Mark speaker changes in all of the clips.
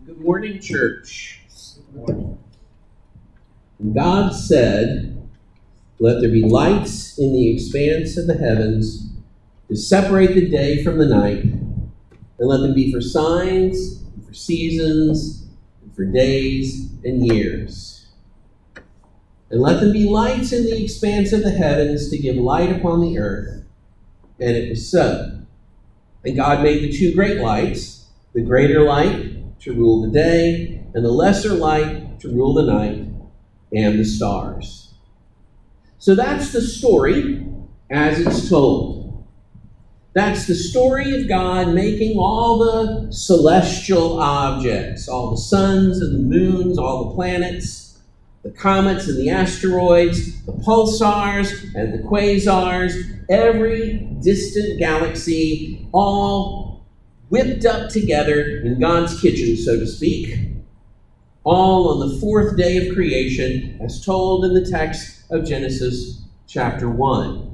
Speaker 1: Good morning, church. God said, "Let there be lights in the expanse of the heavens to separate the day from the night, and let them be for signs, and for seasons, and for days and years. And let them be lights in the expanse of the heavens to give light upon the earth." And it was so. And God made the two great lights, the greater light to rule the day, and the lesser light to rule the night, and the stars. So that's the story as it's told. That's the story of God making all the celestial objects, all the suns and the moons, all the planets, the comets and the asteroids, the pulsars and the quasars, every distant galaxy, all whipped up together in God's kitchen, so to speak, all on the fourth day of creation, as told in the text of Genesis chapter 1.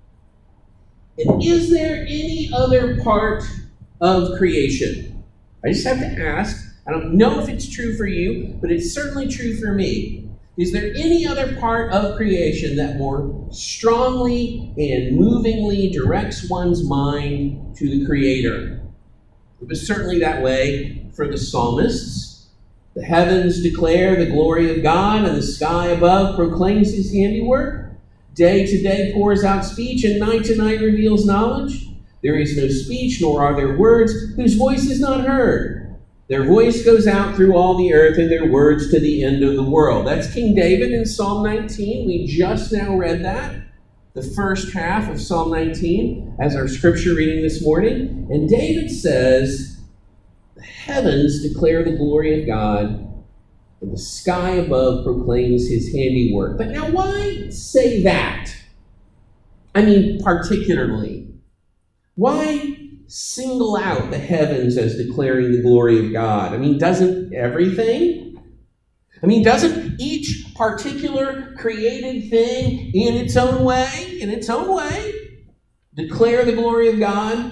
Speaker 1: And is there any other part of creation? I just have to ask. I don't know if it's true for you, but it's certainly true for me. Is there any other part of creation that more strongly and movingly directs one's mind to the Creator? It was certainly that way for the psalmists. The heavens declare the glory of God, and the sky above proclaims his handiwork. Day to day pours out speech, and night to night reveals knowledge. There is no speech, nor are there words, whose voice is not heard. Their voice goes out through all the earth, and their words to the end of the world. That's King David in Psalm 19. We just now read that, the first half of Psalm 19, as our scripture reading this morning. And David says, "The heavens declare the glory of God, and the sky above proclaims his handiwork." But now why say that? I mean, particularly. Why single out the heavens as declaring the glory of God? I mean, doesn't everything? I mean, doesn't each particular created thing in its own way, declare the glory of God?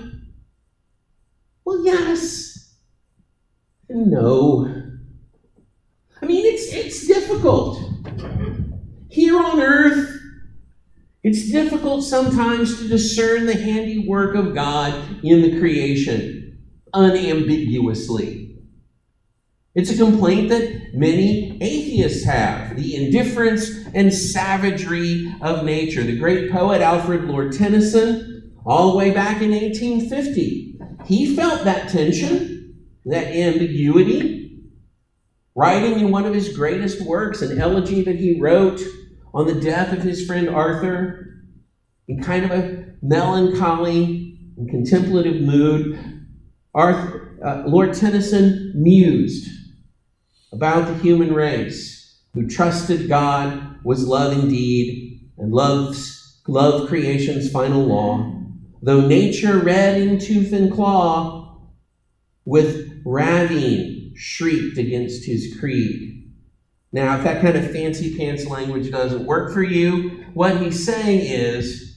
Speaker 1: Well, yes and no. I mean, it's difficult. Here on earth, it's difficult sometimes to discern the handiwork of God in the creation unambiguously. It's a complaint that many atheists have, the indifference and savagery of nature. The great poet Alfred Lord Tennyson, all the way back in 1850, he felt that tension, that ambiguity. Writing in one of his greatest works, an elegy that he wrote on the death of his friend Arthur, in kind of a melancholy and contemplative mood, Lord Tennyson mused about the human race who trusted God was love indeed, and love creation's final law. Though nature red in tooth and claw, with ravine shrieked against his creed. Now, if that kind of fancy pants language doesn't work for you, what he's saying is,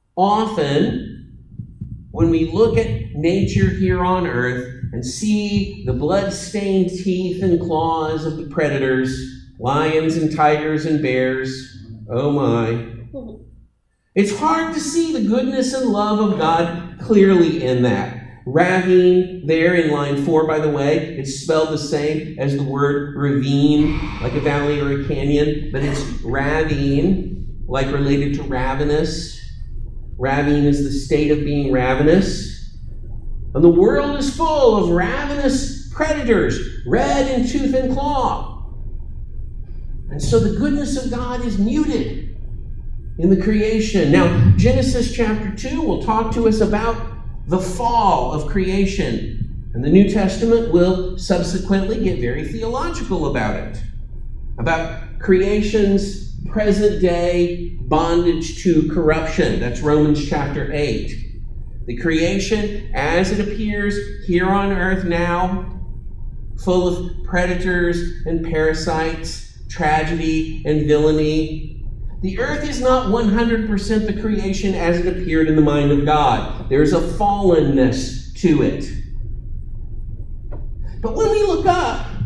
Speaker 1: often when we look at nature here on earth and see the blood-stained teeth and claws of the predators, lions and tigers and bears, oh my, it's hard to see the goodness and love of God clearly in that. Ravine, there in line 4, by the way, it's spelled the same as the word ravine, like a valley or a canyon, but it's ravine, like related to ravenous. Ravine is the state of being ravenous. And the world is full of ravenous predators, red in tooth and claw. And so the goodness of God is muted in the creation. Now, Genesis chapter 2 will talk to us about the fall of creation. And the New Testament will subsequently get very theological about it, about creation's present day bondage to corruption. That's Romans chapter 8. The creation as it appears here on earth now, full of predators and parasites, tragedy and villainy. The earth is not 100% the creation as it appeared in the mind of God. There's a fallenness to it. But when we look up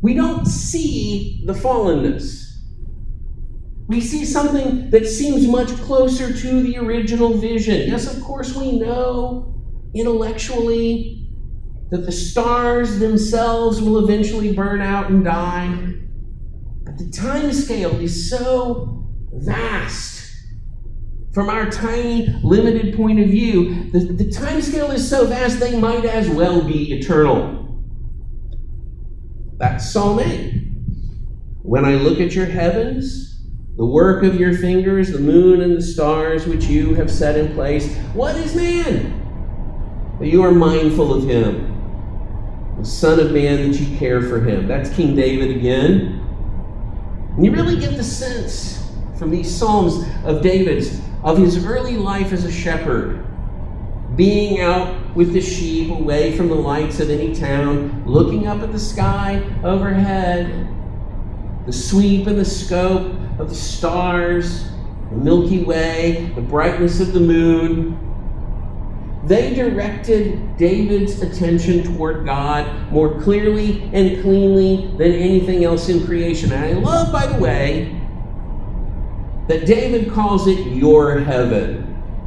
Speaker 1: we don't see the fallenness. We see something that seems much closer to the original vision. Yes, of course, we know intellectually that the stars themselves will eventually burn out and die. But the time scale is so vast. From our tiny, limited point of view, the time scale is so vast they might as well be eternal. That's Psalm 8. When I look at your heavens, the work of your fingers, the moon and the stars which you have set in place, what is man that you are mindful of him? The Son of Man that you care for him. That's King David again. And you really get the sense from these Psalms of David's, of his early life as a shepherd, being out with the sheep away from the lights of any town, looking up at the sky overhead, the sweep and the scope of the stars, the Milky Way, the brightness of the moon. They directed David's attention toward God more clearly and cleanly than anything else in creation. And I love, by the way, that David calls it your heaven.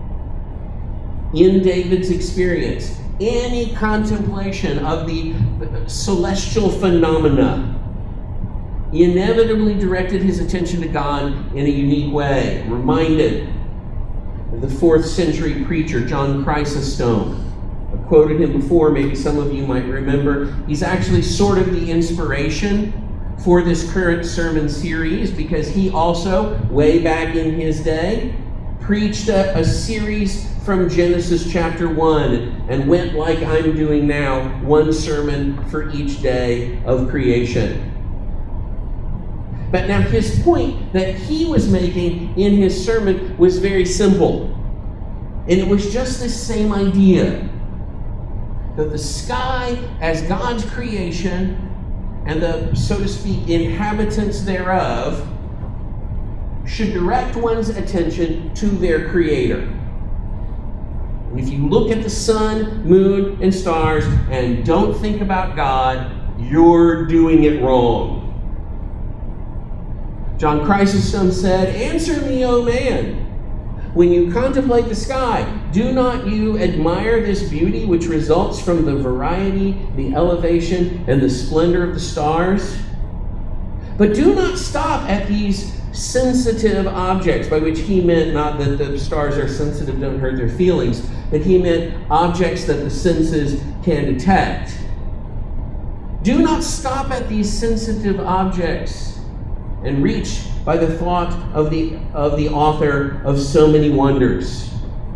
Speaker 1: In David's experience, any contemplation of the celestial phenomena inevitably directed his attention to God in a unique way. Reminded of the 4th century preacher, John Chrysostom. I've quoted him before, maybe some of you might remember. He's actually sort of the inspiration for this current sermon series, because he also, way back in his day, preached a series from Genesis chapter 1 and went like I'm doing now, one sermon for each day of creation. But now his point that he was making in his sermon was very simple. And it was just this same idea, that the sky as God's creation and the, so to speak, inhabitants thereof should direct one's attention to their Creator. And if you look at the sun, moon, and stars and don't think about God, you're doing it wrong. John Chrysostom said, "Answer me, O man. When you contemplate the sky, do not you admire this beauty which results from the variety, the elevation, and the splendor of the stars? But do not stop at these sensitive objects," by which he meant not that the stars are sensitive, don't hurt their feelings, but he meant objects that the senses can detect. Do not stop at these sensitive objects and reach by the thought of the author of so many wonders.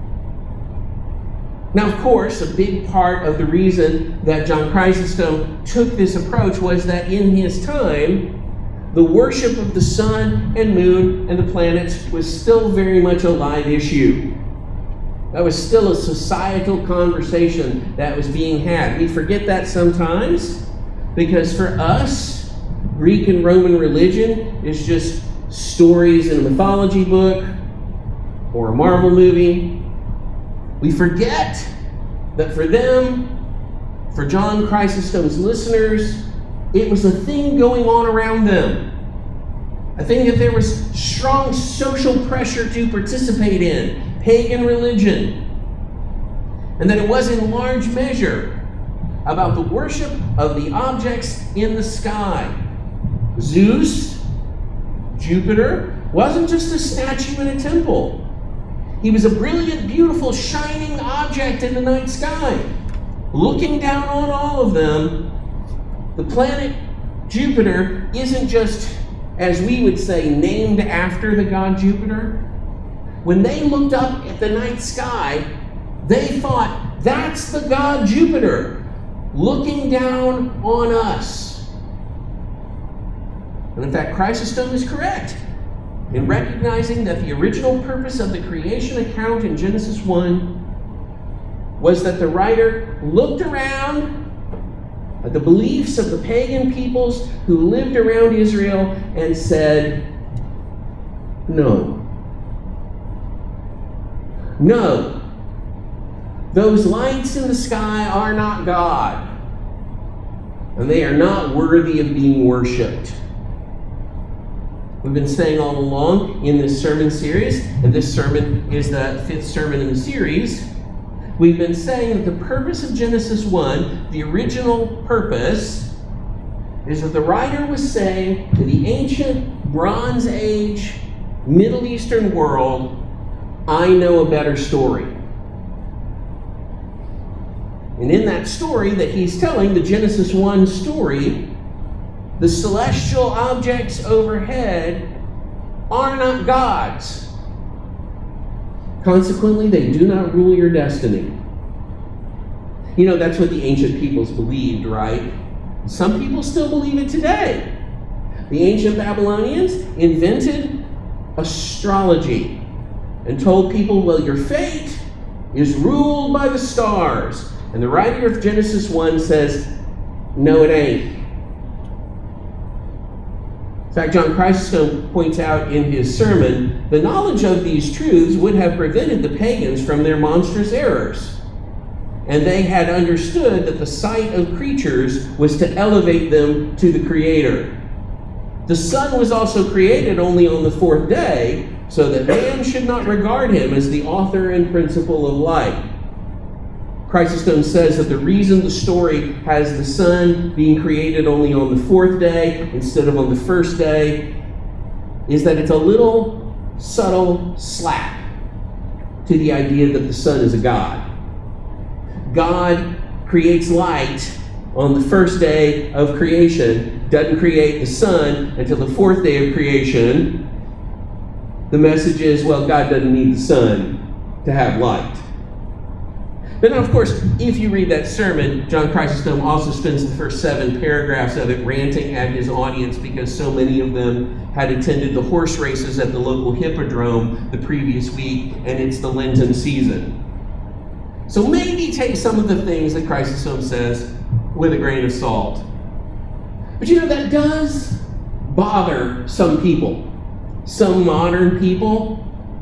Speaker 1: Now, of course, a big part of the reason that John Chrysostom took this approach was that in his time, the worship of the sun and moon and the planets was still very much a live issue. That was still a societal conversation that was being had. We forget that sometimes, because for us, Greek and Roman religion is just stories in a mythology book or a Marvel movie. We forget that for them, for John Chrysostom's listeners, it was a thing going on around them. A thing that there was strong social pressure to participate in, pagan religion. And that it was in large measure about the worship of the objects in the sky. Zeus, Jupiter, wasn't just a statue in a temple. He was a brilliant, beautiful, shining object in the night sky. Looking down on all of them, the planet Jupiter isn't just, as we would say, named after the god Jupiter. When they looked up at the night sky, they thought, that's the god Jupiter looking down on us. And in fact, Chrysostom is correct in recognizing that the original purpose of the creation account in Genesis 1 was that the writer looked around at the beliefs of the pagan peoples who lived around Israel and said, no, those lights in the sky are not God. and they are not worthy of being worshipped. We've been saying all along in this sermon series, and this sermon is the 5th sermon in the series, we've been saying that the purpose of Genesis 1, the original purpose, is that the writer was saying to the ancient Bronze Age, Middle Eastern world, I know a better story. And in that story that he's telling, the Genesis 1 story, the celestial objects overhead are not gods. Consequently, they do not rule your destiny. You know, that's what the ancient peoples believed, right? Some people still believe it today. The ancient Babylonians invented astrology and told people, well, your fate is ruled by the stars. And the writer of Genesis 1 says, no, it ain't. In fact, John Chrysostom points out in his sermon, the knowledge of these truths would have prevented the pagans from their monstrous errors. And they had understood that the sight of creatures was to elevate them to the Creator. The sun was also created only on the 4th day, so that man should not regard him as the author and principle of light. Chrysostom says that the reason the story has the sun being created only on the 4th day instead of on the 1st day is that it's a little subtle slap to the idea that the sun is a god. God creates light on the 1st day of creation, doesn't create the sun until the 4th day of creation. The message is, well, God doesn't need the sun to have light. But then, of course, if you read that sermon, John Chrysostom also spends the first 7 paragraphs of it ranting at his audience because so many of them had attended the horse races at the local hippodrome the previous week, and it's the Lenten season. So maybe take some of the things that Chrysostom says with a grain of salt. But you know, that does bother some people. Some modern people.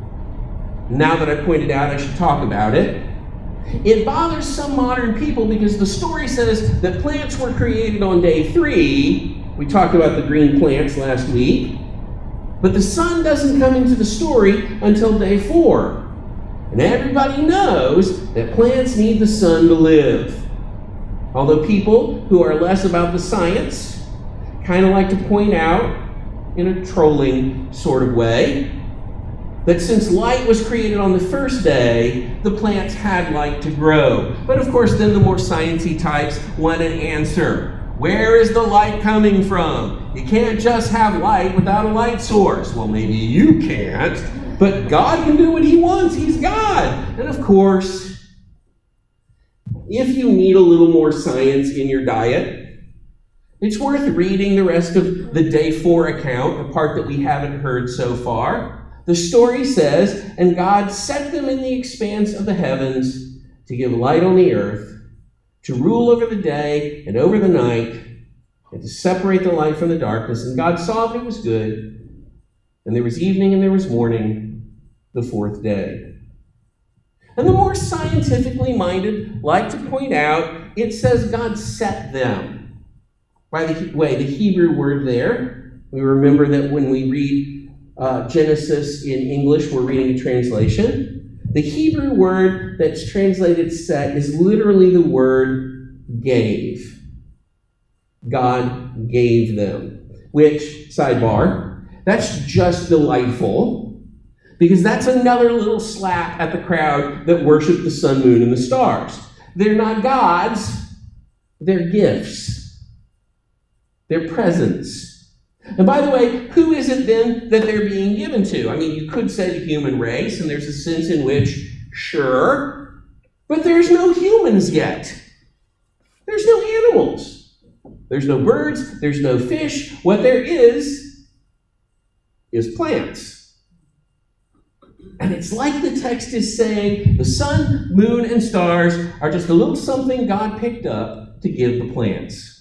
Speaker 1: Now that I pointed out, I should talk about it. It bothers some modern people because the story says that plants were created on day 3. We talked about the green plants last week. But the sun doesn't come into the story until day 4. And everybody knows that plants need the sun to live. Although people who are less about the science kind of like to point out, in a trolling sort of way, that since light was created on the 1st day, the plants had light to grow. But of course, then the more sciencey types want an answer. Where is the light coming from? You can't just have light without a light source. Well, maybe you can't, but God can do what he wants. He's God. And of course, if you need a little more science in your diet, it's worth reading the rest of the day 4 account, the part that we haven't heard so far. The story says, and God set them in the expanse of the heavens to give light on the earth, to rule over the day and over the night, and to separate the light from the darkness. And God saw that it was good, and there was evening and there was morning, the 4th day. And the more scientifically minded like to point out, it says God set them. By the way, the Hebrew word there, we remember that when we read Genesis in English, we're reading a translation. The Hebrew word that's translated set is literally the word gave. God gave them. Which, sidebar, that's just delightful, because that's another little slap at the crowd that worship the sun, moon, and the stars. They're not gods, they're gifts. They're presents. And by the way, who is it then that they're being given to? I mean, you could say the human race, and there's a sense in which, sure, but there's no humans yet. There's no animals. There's no birds. There's no fish. What there is plants. And it's like the text is saying the sun, moon, and stars are just a little something God picked up to give the plants.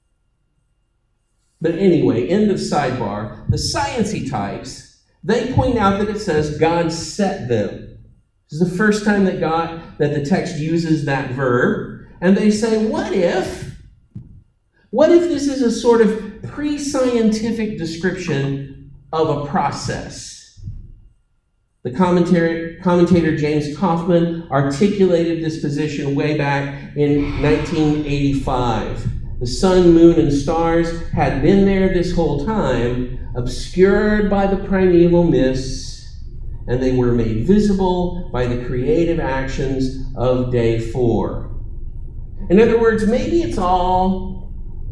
Speaker 1: But anyway, end of sidebar. The sciencey types, they point out that it says God set them. This is the first time that the text uses that verb. And they say, what if What if this is a sort of pre-scientific description of a process? The commentator James Kaufman articulated this position way back in 1985. The sun, moon, and stars had been there this whole time, obscured by the primeval mists, and they were made visible by the creative actions of day 4. In other words, maybe it's all,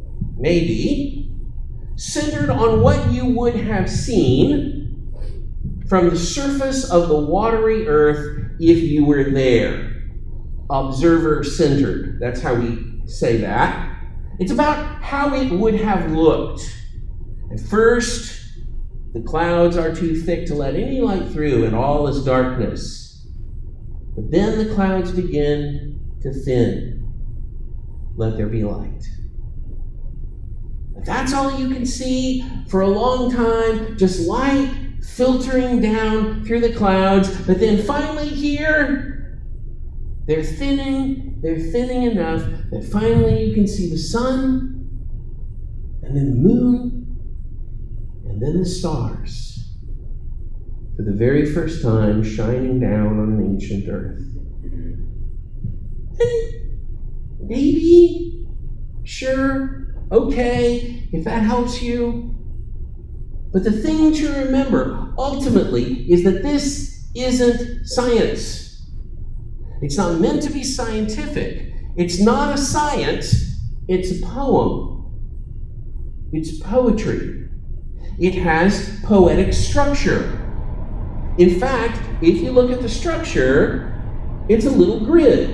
Speaker 1: centered on what you would have seen from the surface of the watery earth if you were there. Observer-centered. That's how we say that. It's about how it would have looked. At first, the clouds are too thick to let any light through, and all is darkness. But then the clouds begin to thin. Let there be light. But that's all you can see for a long time, just light filtering down through the clouds. But then finally here, they're thinning enough that finally you can see the sun, and then the moon, and then the stars, for the very first time shining down on an ancient earth. And maybe, sure, okay, if that helps you. But the thing to remember, ultimately, is that this isn't science. It's not meant to be scientific. It's not a science, it's a poem. It's poetry. It has poetic structure. In fact, if you look at the structure, it's a little grid.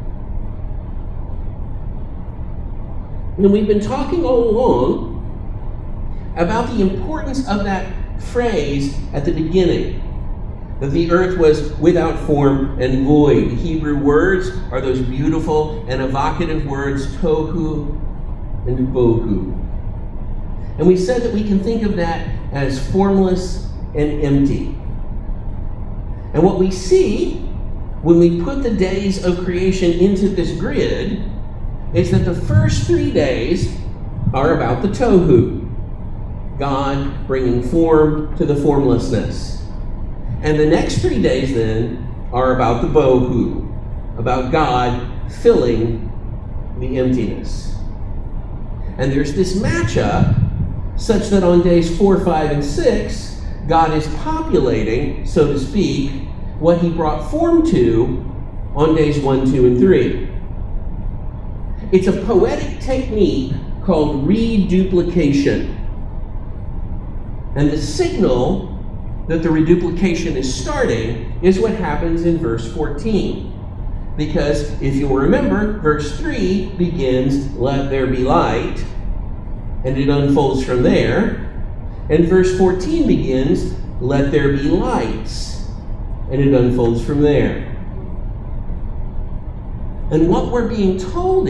Speaker 1: And we've been talking all along about the importance of that phrase at the beginning, that the earth was without form and void. The Hebrew words are those beautiful and evocative words, tohu and bohu. And we said that we can think of that as formless and empty. And what we see when we put the days of creation into this grid is that the first 3 days are about the tohu, God bringing form to the formlessness. And the next 3 days then are about the bohu, about God filling the emptiness. And there's this matchup such that on days 4, 5, and 6, God is populating, so to speak, what he brought form to on days 1, 2, and 3. It's a poetic technique called reduplication. And the signal that the reduplication is starting is what happens in verse 14. Because if you'll remember, verse 3 begins, "Let there be light," and it unfolds from there. And verse 14 begins, "Let there be lights," and it unfolds from there. And what we're being told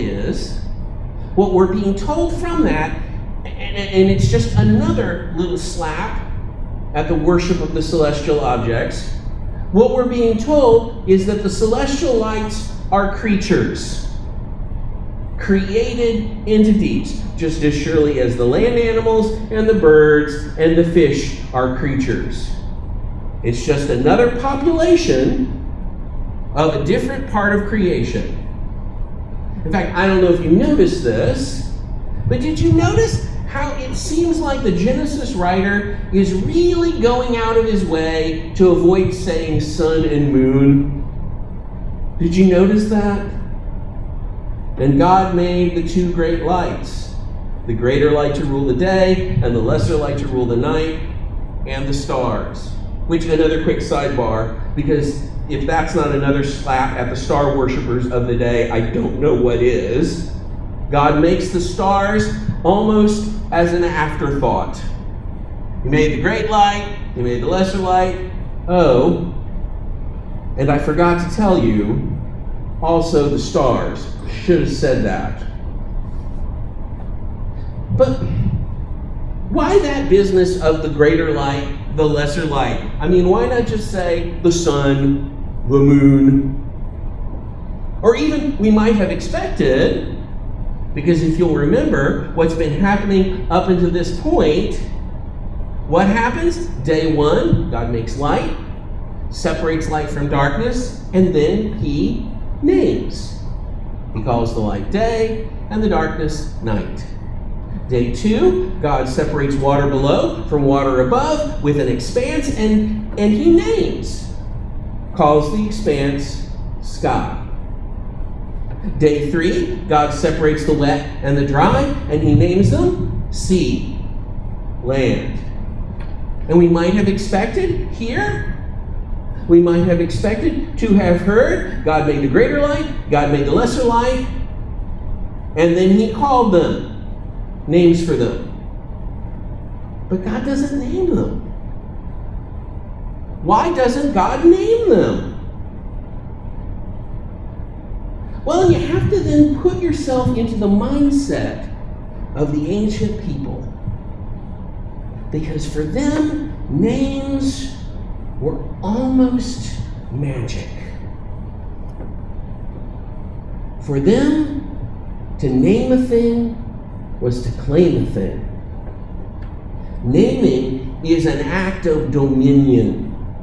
Speaker 1: from that, and it's just another little slap at the worship of the celestial objects, what we're being told is that the celestial lights are creatures, created entities, just as surely as the land animals and the birds and the fish are creatures. It's just another population of a different part of creation. In fact, I don't know if you noticed this, but did you notice how it seems like the Genesis writer is really going out of his way to avoid saying sun and moon? Did you notice that? And God made the 2 great lights, the greater light to rule the day and the lesser light to rule the night, and the stars. Which, another quick sidebar, because if that's not another slap at the star worshipers of the day, I don't know what is. God makes the stars almost as an afterthought. He made the great light, he made the lesser light. Oh, and I forgot to tell you, also the stars. Should have said that. But why that business of the greater light, the lesser light? I mean, why not just say the sun, the moon? Or even, we might have expected Because if you'll remember what's been happening up until this point, what happens? Day one, God makes light, separates light from darkness, and then he names. He calls the light day and the darkness night. Day two, God separates water below from water above with an expanse, and he names. Calls the expanse sky. Day three, God separates the wet and the dry, and he names them sea, land. And we might have expected here, we might have expected to have heard, God made the greater light, God made the lesser light, and then he called them, names for them. But God doesn't name them. Why doesn't God name them? Well, you have to then put yourself into the mindset of the ancient people. Because for them, names were almost magic. For them, to name a thing was to claim a thing. Naming is an act of dominion.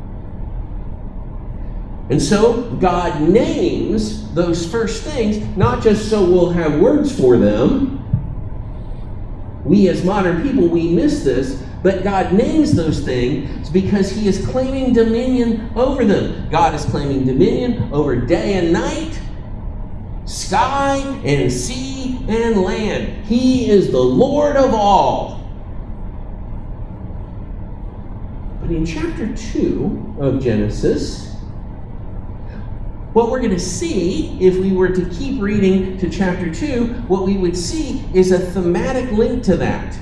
Speaker 1: And so God names those first things, not just so we'll have words for them. We as modern people, we miss this, but God names those things because he is claiming dominion over them. God is claiming dominion over day and night, sky and sea and land. He is the Lord of all. But in chapter 2 of Genesis, what we're going to see, if we were to keep reading to chapter 2, what we would see is a thematic link to that.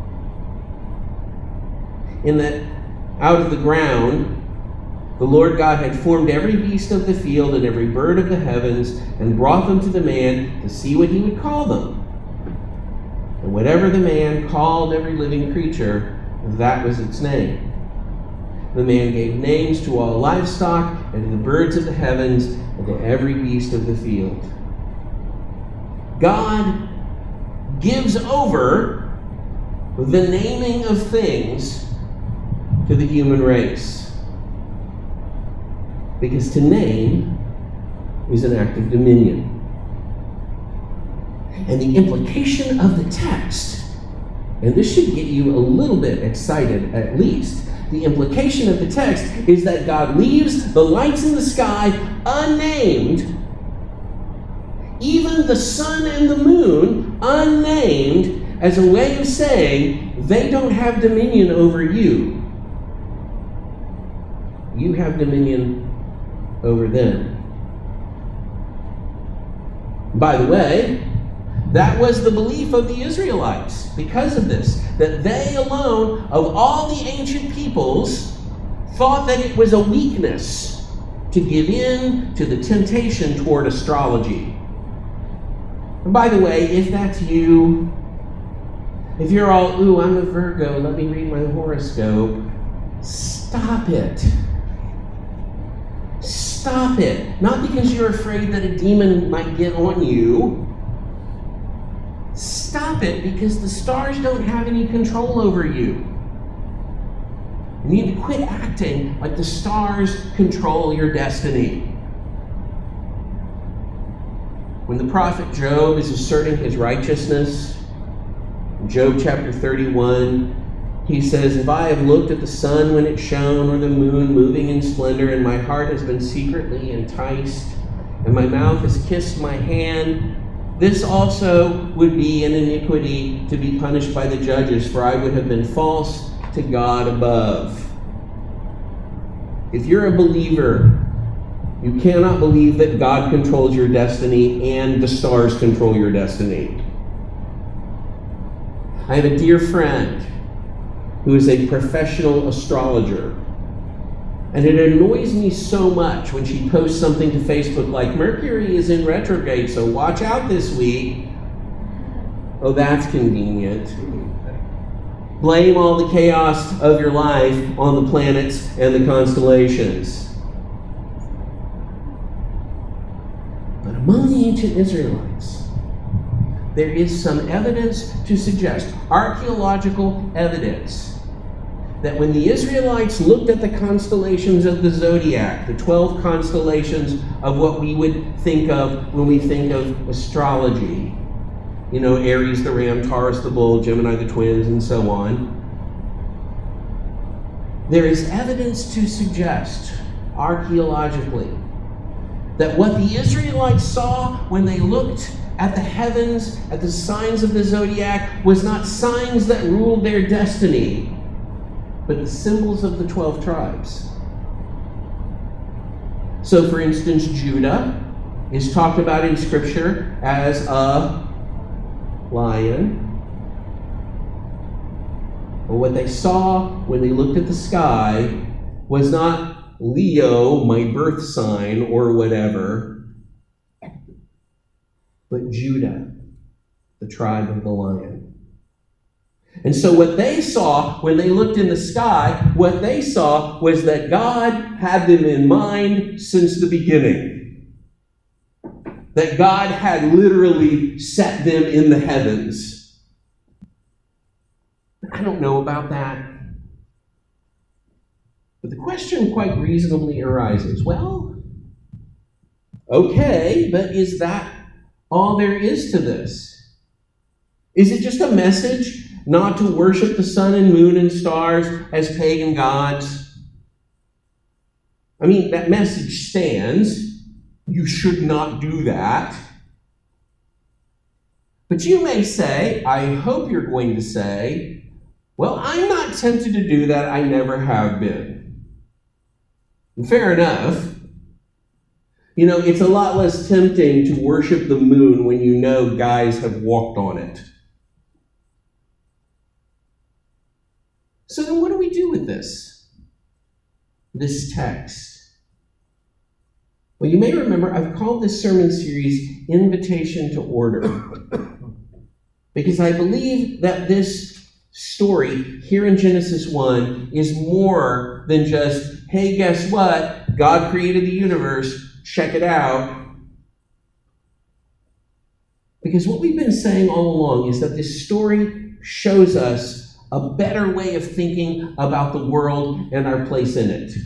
Speaker 1: In that out of the ground, the Lord God had formed every beast of the field and every bird of the heavens and brought them to the man to see what he would call them. And whatever the man called every living creature, that was its name. The man gave names to all livestock and to the birds of the heavens and to every beast of the field. God gives over the naming of things to the human race. Because to name is an act of dominion. And the implication of the text, and this should get you a little bit excited at least, the implication of the text is that God leaves the lights in the sky unnamed, even the sun and the moon unnamed, as a way of saying they don't have dominion over you. You have dominion over them. By the way, that was the belief of the Israelites because of this, that they alone, of all the ancient peoples, thought that it was a weakness to give in to the temptation toward astrology. And by the way, if that's you, if you're all, ooh, I'm a Virgo, let me read my horoscope, stop it. Stop it. Not because you're afraid that a demon might get on you. Stop it because the stars don't have any control over you. You need to quit acting like the stars control your destiny. When the prophet Job is asserting his righteousness, in Job chapter 31, he says, if I have looked at the sun when it shone, or the moon moving in splendor, and my heart has been secretly enticed, and my mouth has kissed my hand, this also would be an iniquity to be punished by the judges, for I would have been false to God above. If you're a believer, you cannot believe that God controls your destiny and the stars control your destiny. I have a dear friend who is a professional astrologer. And it annoys me so much when she posts something to Facebook like, Mercury is in retrograde, so watch out this week. Oh, that's convenient. Blame all the chaos of your life on the planets and the constellations. But among the ancient Israelites, there is some evidence to suggest, archaeological evidence, that when the Israelites looked at the constellations of the zodiac, the 12 constellations of what we would think of when we think of astrology, Aries the ram, Taurus the bull, Gemini the twins, and so on, there is evidence to suggest, archaeologically, that what the Israelites saw when they looked at the heavens, at the signs of the zodiac, was not signs that ruled their destiny, but the symbols of the 12 tribes. So, for instance, Judah is talked about in Scripture as a lion. But what they saw when they looked at the sky was not Leo, my birth sign, or whatever, but Judah, the tribe of the lion. And so what they saw when they looked in the sky, what they saw was that God had them in mind since the beginning. That God had literally set them in the heavens. I don't know about that. But the question quite reasonably arises, well, okay, but is that all there is to this? Is it just a message not to worship the sun and moon and stars as pagan gods? I mean, that message stands. You should not do that. But you may say, I hope you're going to say, well, I'm not tempted to do that. I never have been. And fair enough. It's a lot less tempting to worship the moon when you know guys have walked on it. So then what do we do with this text? Well, you may remember I've called this sermon series Invitation to Order, because I believe that this story here in Genesis 1 is more than just, hey, guess what? God created the universe. Check it out. Because what we've been saying all along is that this story shows us a better way of thinking about the world and our place in it.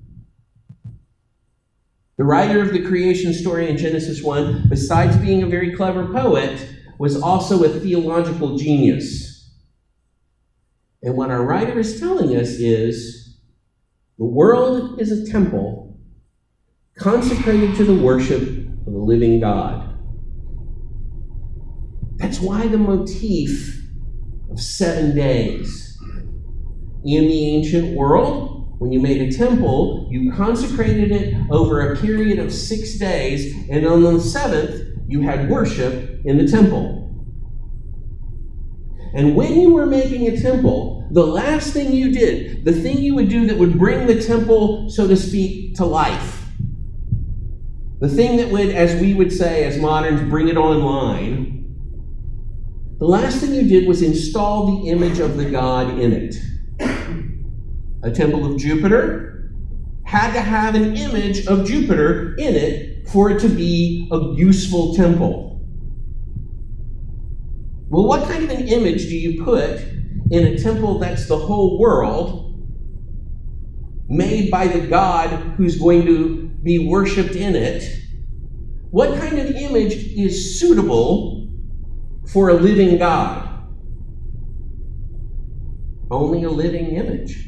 Speaker 1: The writer of the creation story in Genesis 1, besides being a very clever poet, was also a theological genius. And what our writer is telling us is the world is a temple consecrated to the worship of the living God. That's why the motif of 7 days. In the ancient world, when you made a temple, you consecrated it over a period of 6 days, and on the 7th, you had worship in the temple. And when you were making a temple, the last thing you did, the thing you would do that would bring the temple, so to speak, to life, the thing that would, as we would say as moderns, bring it online, the last thing you did was install the image of the god in it. A temple of Jupiter had to have an image of Jupiter in it for it to be a useful temple. Well, what kind of an image do you put in a temple that's the whole world, made by the God who's going to be worshipped in it? What kind of image is suitable for a living God? Only a living image.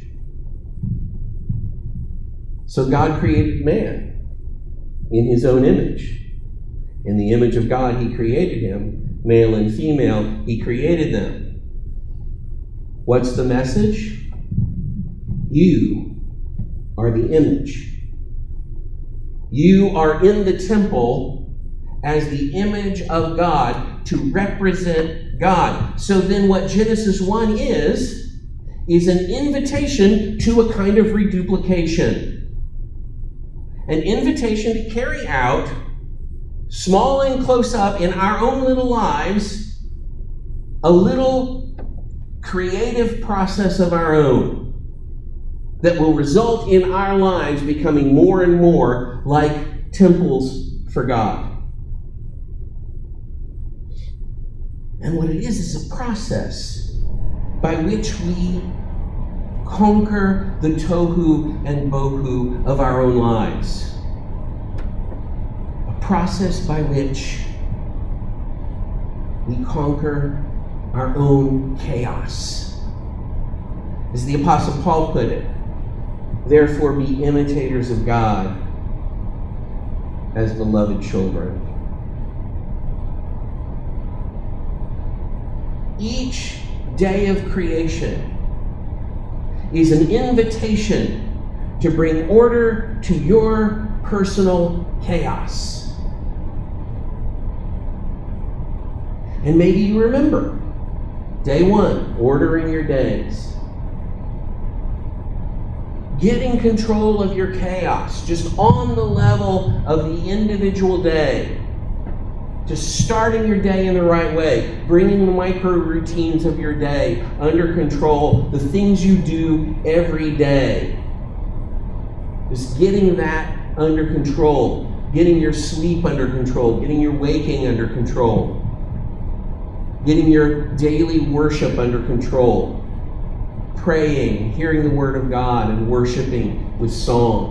Speaker 1: So God created man in his own image. In the image of God, he created him. Male and female, he created them. What's the message? You are the image. You are in the temple as the image of God to represent God. So then what Genesis 1 is an invitation to a kind of reduplication. An invitation to carry out, small and close up in our own little lives, a little creative process of our own that will result in our lives becoming more and more like temples for God. And what it is a process by which we conquer the tohu and bohu of our own lives. A process by which we conquer our own chaos. As the Apostle Paul put it, therefore be imitators of God as beloved children. Each day of creation is an invitation to bring order to your personal chaos. And maybe you remember, day one, ordering your days. Getting control of your chaos, just on the level of the individual day. Just starting your day in the right way, bringing the micro routines of your day under control, the things you do every day. Just getting that under control, getting your sleep under control, getting your waking under control, getting your daily worship under control, praying, hearing the Word of God, and worshiping with song.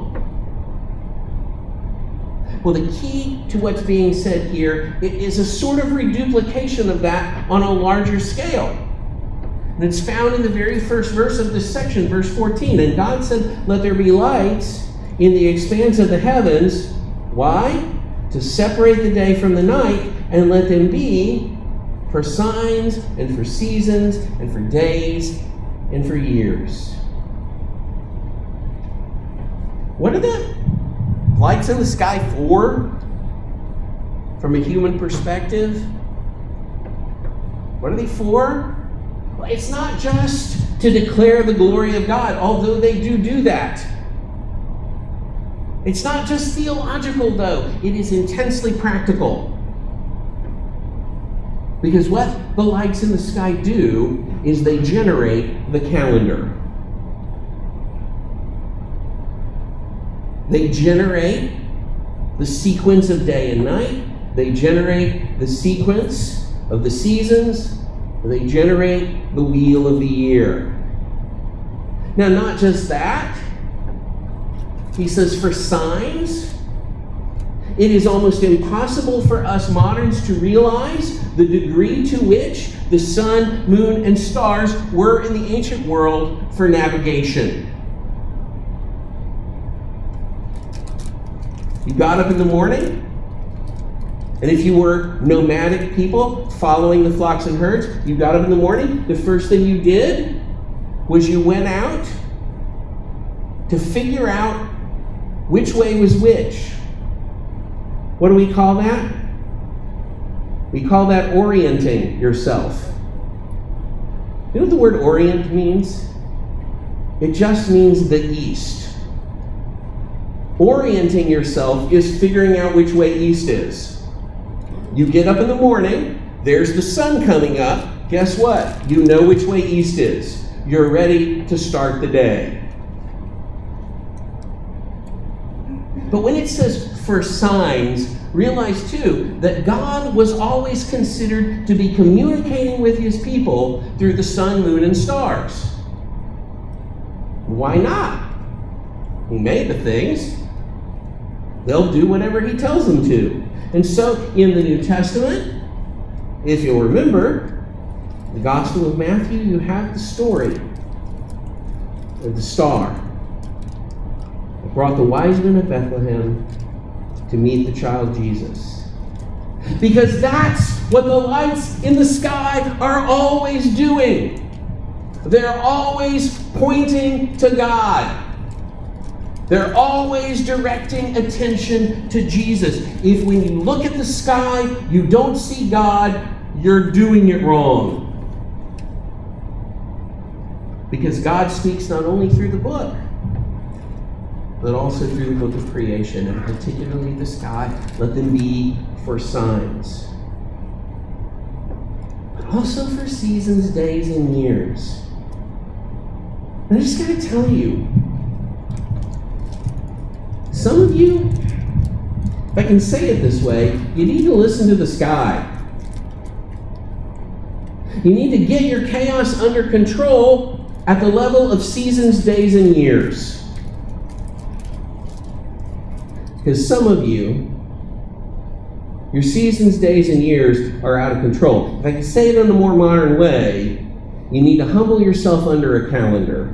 Speaker 1: Well, the key to what's being said here is a sort of reduplication of that on a larger scale. And it's found in the very first verse of this section, verse 14. And God said, let there be lights in the expanse of the heavens. Why? To separate the day from the night, and let them be for signs and for seasons and for days and for years. What are the lights in the sky for, from a human perspective? What are they for? Well, it's not just to declare the glory of God, although they do that. It's not just theological, though. It is intensely practical. Because what the lights in the sky do is they generate the calendar. They generate the sequence of day and night. They generate the sequence of the seasons. They generate the wheel of the year. Now, not just that. He says for signs, it is almost impossible for us moderns to realize the degree to which the sun, moon, and stars were in the ancient world for navigation. You got up in the morning, and if you were nomadic people following the flocks and herds, you got up in the morning, the first thing you did was you went out to figure out which way was which. What do we call that? We call that orienting yourself. You know what the word orient means? It just means the east. Orienting yourself is figuring out which way east is. You get up in the morning, there's the sun coming up. Guess what? You know which way east is. You're ready to start the day. But when it says for signs, realize too that God was always considered to be communicating with his people through the sun, moon, and stars. Why not? He made the things. They'll do whatever he tells them to. And so in the New Testament, if you'll remember, the Gospel of Matthew, you have the story of the star that brought the wise men of Bethlehem to meet the child Jesus. Because that's what the lights in the sky are always doing. They're always pointing to God. They're always directing attention to Jesus. If when you look at the sky, you don't see God, you're doing it wrong. Because God speaks not only through the book, but also through the book of creation, and particularly the sky. Let them be for signs. But also for seasons, days, and years. And I just got to tell you, some of you, if I can say it this way, you need to listen to the sky. You need to get your chaos under control at the level of seasons, days, and years. Because some of you, your seasons, days, and years are out of control. If I can say it in a more modern way, you need to humble yourself under a calendar.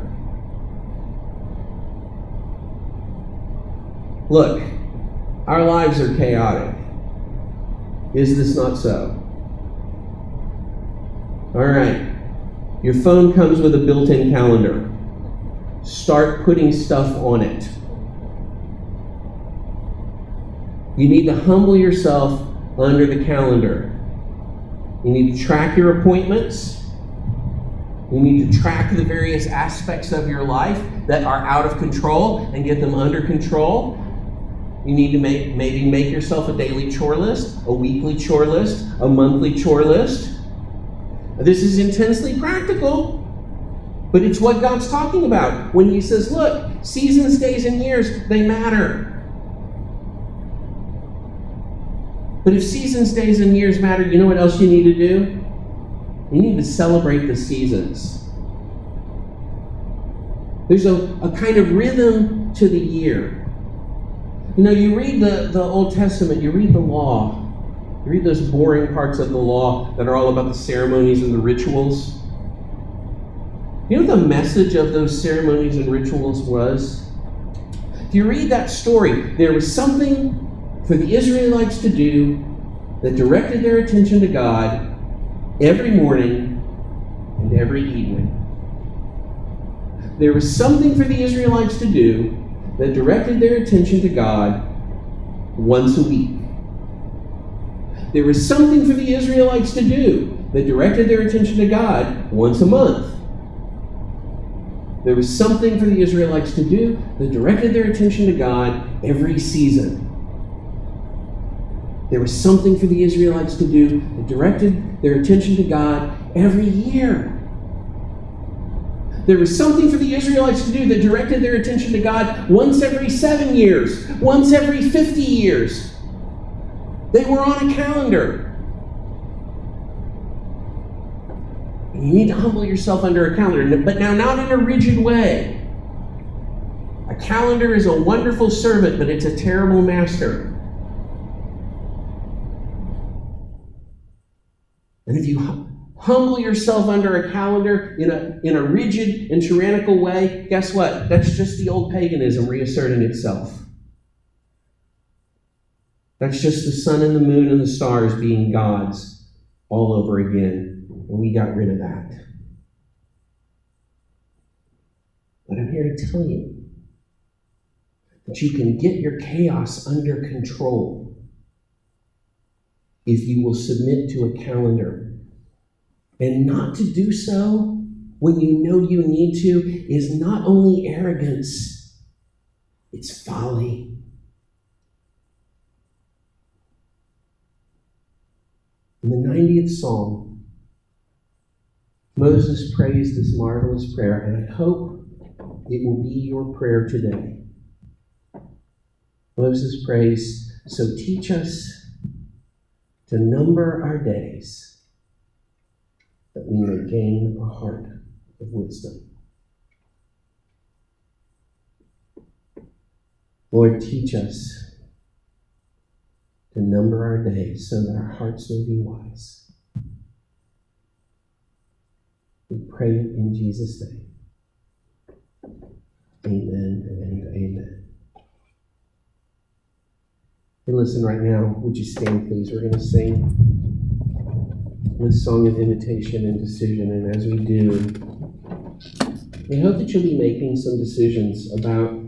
Speaker 1: Look, our lives are chaotic. Is this not so? All right. Your phone comes with a built-in calendar. Start putting stuff on it. You need to humble yourself under the calendar. You need to track your appointments. You need to track the various aspects of your life that are out of control and get them under control. You need to maybe make yourself a daily chore list, a weekly chore list, a monthly chore list. This is intensely practical, but it's what God's talking about when he says, look, seasons, days, and years, they matter. But if seasons, days, and years matter, you know what else you need to do? You need to celebrate the seasons. There's a kind of rhythm to the year. You know, you read the Old Testament, you read the law. You read those boring parts of the law that are all about the ceremonies and the rituals. You know what the message of those ceremonies and rituals was? If you read that story, there was something for the Israelites to do that directed their attention to God every morning and every evening. There was something for the Israelites to do that directed their attention to God once a week. There was something for the Israelites to do that directed their attention to God once a month. There was something for the Israelites to do that directed their attention to God every season. There was something for the Israelites to do that directed their attention to God every year. There was something for the Israelites to do that directed their attention to God once every 7 years, once every 50 years. They were on a calendar. And you need to humble yourself under a calendar, but now not in a rigid way. A calendar is a wonderful servant, but it's a terrible master. And if you humble yourself under a calendar in a rigid and tyrannical way, guess what? That's just the old paganism reasserting itself. That's just the sun and the moon and the stars being gods all over again. And we got rid of that. But I'm here to tell you that you can get your chaos under control if you will submit to a calendar. And not to do so when you know you need to is not only arrogance, it's folly. In the 90th Psalm, Moses prays this marvelous prayer, and I hope it will be your prayer today. Moses prays, "So teach us to number our days, that we may gain a heart of wisdom." Lord, teach us to number our days so that our hearts may be wise. We pray it in Jesus' name. Amen and amen. Hey, listen right now. Would you stand, please? We're going to sing this song of invitation and decision. And as we do, we hope that you'll be making some decisions about